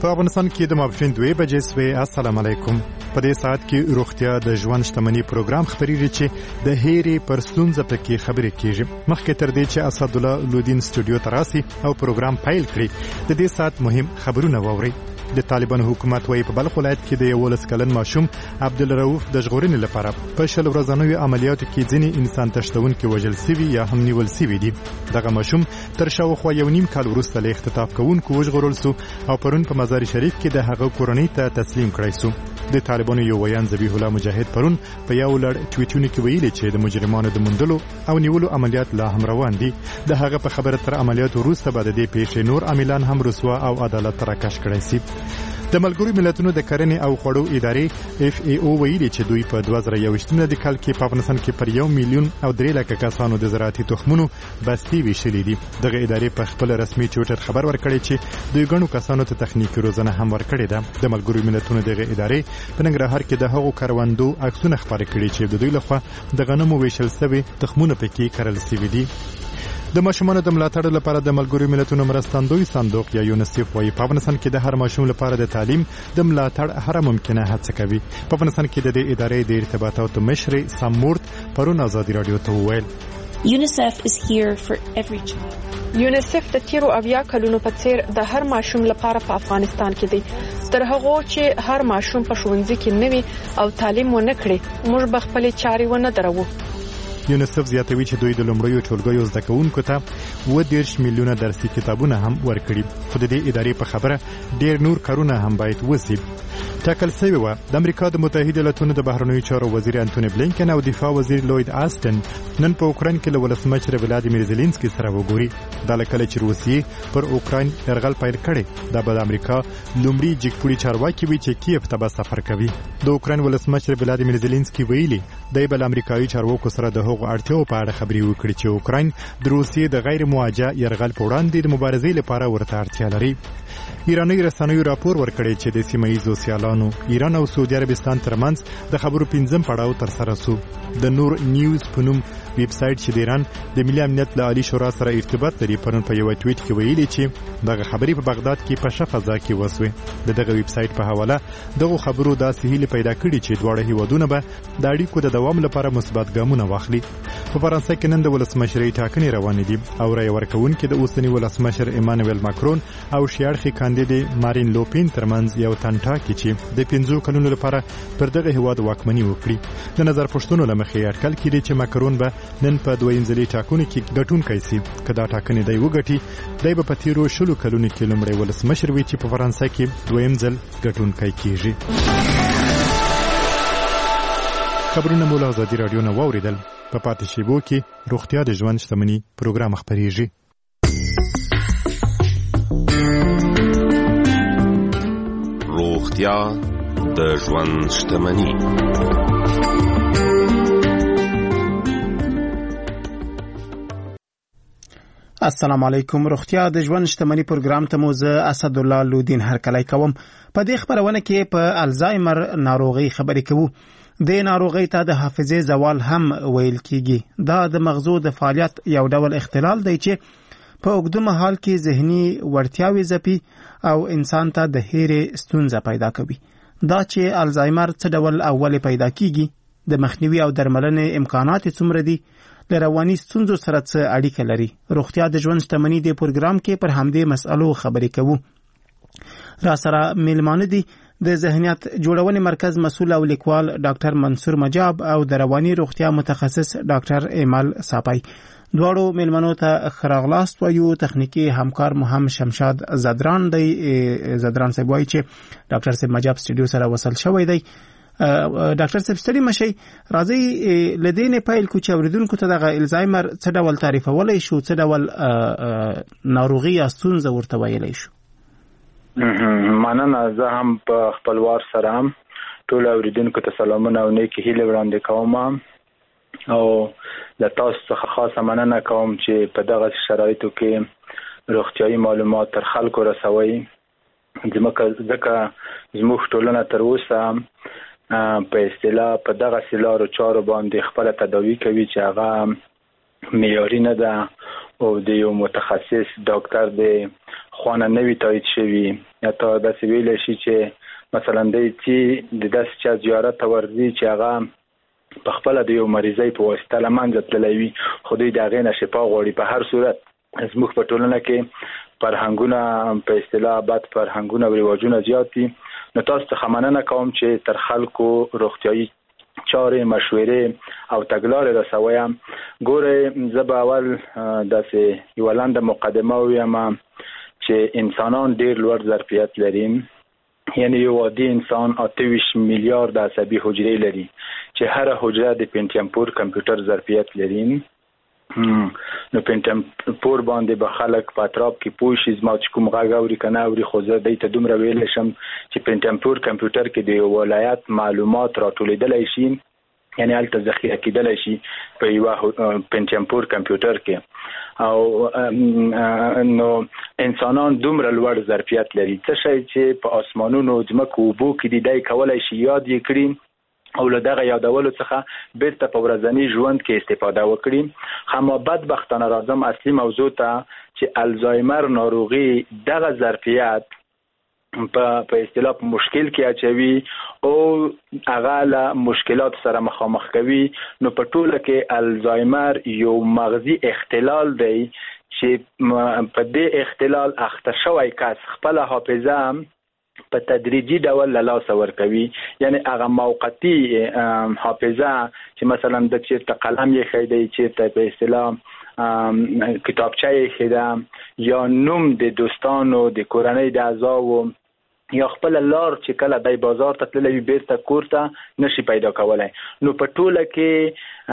په افغانستان کې د ماپښین 2 بجې سوي. السلام علیکم. په دې ساعت کې روغتیا د ژوند شتمنۍ پروګرام خبرېږي چې د هېرې پر ستونزه پکې خبرې کیږي. مخکې تر دې چې اسدالله لودین سټوډیو ته راسي او پروګرام پیل کړي، د دې ساعت مهم خبرونه واورئ. د طالبان حکومت وايي په بلخ ولایت کې د 11 کلن ماشوم عبدالرؤف د ژغورنې لپاره په 10 ورځنیو عملیاتو کې ځینې انسان تښتونکي وژل شوي یا هم نیول شوي دي. دغه ماشوم تر شاوخوا 1.5 کال وروسته له اختطاف کوونکو وژغورل شو او پرون په مزار شریف کې د هغه کورنۍ ته تسلیم کړای شو. د طالبانو یو ویان ذبیح الله مجاهد پرون په یو لړ ټویټونو کې ویلي چې د مجرمانو د موندلو او نیولو عملیات لا هم روان دي. د هغه په خبره تر عملیاتو وروسته به د دې پیښې نور عاملان هم رسوا او عدالت ته راکش کړای شي. د ملګرو ملتونو د کرنې او خوړو ادارې FAO ویلي چې دوی په 2021 د کال کې په افغانستان کې پر 1 میلیون او 3 لک کسانو د زراعتي تخمونو بستي ویشلې دي. دغه ادارې په خپل رسمي ټویټر خبر ورکړی چې دوی ګڼو کسانو ته تخنیکی روزنه هم ورکړې ده. د ملګرو ملتونو دغه ادارې په ننګرهار کې د هغو کروندو عکسونه خپاره کړي چې د دوی لخوا د غنمو ویشل شوي تخمونه پکې کرل شوي دي. د ماشومانو د ملاتړ لپاره د ملګرو ملتونو مرستندوی صندوق یا یونیسف وايي په افغانستان کې د هر ماشوم لپاره د تعلیم د ملاتړ هر ممکنه هڅه کوي. په افغانستان کې د دې ادارې د ارتباطاتو مشر سامورت پرون آزادي رادیو ته وویل UNICEF is here for every child. یونیسف د تیرو 70 کلونو په څیر د هر ماشوم لپاره په افغانستان کې دی. تر هغه چې هر ماشوم په ښوونځي کې نوي او تعلیم ونه کړي، موږ به خپل چاري ونه درو. یونیسف زیاتوي چې دوی د لومړیو ټولګیو زده کوونکو ته 10 میلیونه درسي کتابونه هم ورکړي. خو د دې ادارې په خبره ډېر نور کارونه هم باید وشي. ټاکل شوی و د امریکا د متحده ایالاتو د بهرنیو چارو وزیر انټونی بلینکن او دفاع وزیر لوید آستن نن په اوکراین کې له ولسمشر ولادیمیر زيلنسکي سره وګوري. دا لکه چې روسیې پر اوکراین یرغل پیل کړي. دا به د امریکا لومړی جګپوړي چارواکي وي چې کیف ته به سفر کوي. د اوکراین ولسمشر ولادیمیر زيلنسکي ویلي دی بل امریکایي چارواکو سره د هغو اړتیاو په اړه خبرې وکړي چې اوکراین د روسیې د غیر موجه یرغل په وړاندې د مبارزې لپاره ورته اړتیا لري. ایراني رسنیو راپور ورکړی چې د سیمه ییزو سیالانو ایران او سعودي عربستان ترمنځ د خبرو 5م پړاو تر سره شو. د نور نیوز په نوم ویب سایټ چې د ایران د ملي امنیت له عالی شورا سره ارتباط لري پرون په یو ټویټ کې ویلي چې دغه خبرې په بغداد کې په شفه فضا کې وسوي. دغه ویب سایټ په حواله دغه خبرو داسې هیله پیدا کړې چې دواړه هیوادونه به د اړیکو د دوام لپاره مثبت ګامونه واخلي. په فرانسه کې نن د ولسمشرۍ ټاکنې روانې دي او رای ورکوونکي د اوسني ولسمشر ایمانوئل ماکرون او شیاړخي کاندید مارین لوپین ترمنځ یو تنټاکي چې د 15 کلونو لپاره پر دغه هیواد واکمني وکړي. د نظر پښتنو لمخې اټکل کړي چې ماکرون به نن په دویم ځلي ټاکنو کې ګټونکی شي. کدا ټاکنې دی وګټي دی به په تیرو 10 کلونو کې لومړی ولسمشر وي چې په فرانسه کې دویم ځل ګټونکی کیږي. خبرونه مو له آزادي رادیو نه واوریدل. په پاتې شیبو کې روغتیا د ژوند شتمنۍ پروګرام خبرېږي. روغتیا د ژوند شتمنۍ. السلام علیکم. روغتیا د ژوند شتمنۍ پروګرام ته مو زه اسدالله لودین هرکلی کوم. په دې خبرونه کې په الزایمر ناروغي خبرې کوو. د ناروغي ته د حافظې زوال هم ویل کیږي. دا د مغزو د فعالیت یو ډول اختلال دی چې په اوږده مهال کې ذهني وړتیاوې ځپي او انسان ته د هېرې ستونزه پیدا کوي. دا چې الزایمر څه ډول اول پیدا کیږي، د مخنیوي او درملنې امکانات څومره دي، له رواني ستونزو سره څه اړیکه لري. روغتیا د ژوند شتمنۍ د پروګرام کې پر همدې مسألو خبرې کوو. را سره میلمانه دي د ذهنیت جوړونې مرکز مسؤل او لیکوال ډاکټر منصور مجاب او د رواني روغتیا متخصص ډاکټر ایمل صاپای. دواړو میلمنو ته خراغلاست وایو. تخنیکی همکار مهم شمشاد زدران دی. زدران صاحب وایي چې ډاکټر صاحب مجاب سټوډیو سره وصل شوی دی. ډاکټر صاحب ستړي مشي، راځي لدین پیل کو چې اوریدونکو ته دغه الزایمر څه ډول تعریفولای شو، څه ډول ناروغي یا ستونزه ورته ویلای شو. مننه. زه هم په خپلوار سره ټول اوریدونکو ته سلامونه او نیکی هیله وړاندې کوم او له تاسو څخه خاصه مننه کوم چې په دغه شرایطو کې روغتیايي معلومات تر خلکو رسوي. ځکه زموږ ټولنه تر اوسه په اصطلاح په دغه سلارو چارو باندې خپل تداوی کوي چې هغه معیاري نه ده او د یو متخصص ډاکټر د خوانه نوی تایید شوی یا تا داسې ویل شي چې مثلا د داسې چا زیارت ورځي چې هغه په خپل د یو مریضۍ په واسطه لمنځه تللی وي خو دوی د هغې نه شفا غواړي. په هر صورت زموږ په ټولنه کې فرهنګونه په اصطلاح بد فرهنګونه او رواجونه زیات دي. نو تاسو څخه مننه کوم چې تر خلکو روغتیایي چارې مشورې او تګلارې رسویم. ګوره زه به اول داسې یوه لنډه مقدمه ووایم چې انسانان ډېر لوړ ظرفیت لري. یعنی یو عادي انسان 28 میلیارد عصبي حجرې لري چې هر حجره د پینټیم پور کمپیوټر ظرفیت لري. نو پینټیم پور باندې به خلک په اطراف کې پوه شي زما چې کوم غږ اوري که نه اوري، خو زه دوی ته دومره ویلی شم چې پینټیم پور کمپیوټر کې د یو ولایت معلومات راټولېدلی شي، یعنی هلته ذخیره کېدلی شي په یوه پینټیم پور کمپیوټر کې. او نو انسانان دومره لوړ ظرفیت لري. څه شی چې په آسمانونو ځمکو اوبو کې دي دی کولی شي یاد یې کړي او له دغه یادولو څخه بیرته په ورځني ژوند کې استفاده وکړي. خو بدبختانه راځم اصلي موضوع ته چې الزایمر ناروغي دغه ظرفیت په اصطلاح په مشکل کې اچوي او هغه له مشکلات سره مخامخ کوي. نو په ټوله کې الزایمر یو مغزي اختلال دی چې په دې اختلال اخته شوی کس خپل حافظه په تدریجي ډول له لاسه ورکوي. یعنی هغه موقتي حافظه چې مثلا د چیرته قلم یې ښی دی، چیرته په اصطلاح کتابچه یې ښی ده، یا نوم د دوستانو د کورنۍ د اعضاو یا خپل لار چې کله دی بازار ته تللی وي بیرته کور ته نشي پیدا کولی. نو په ټوله کې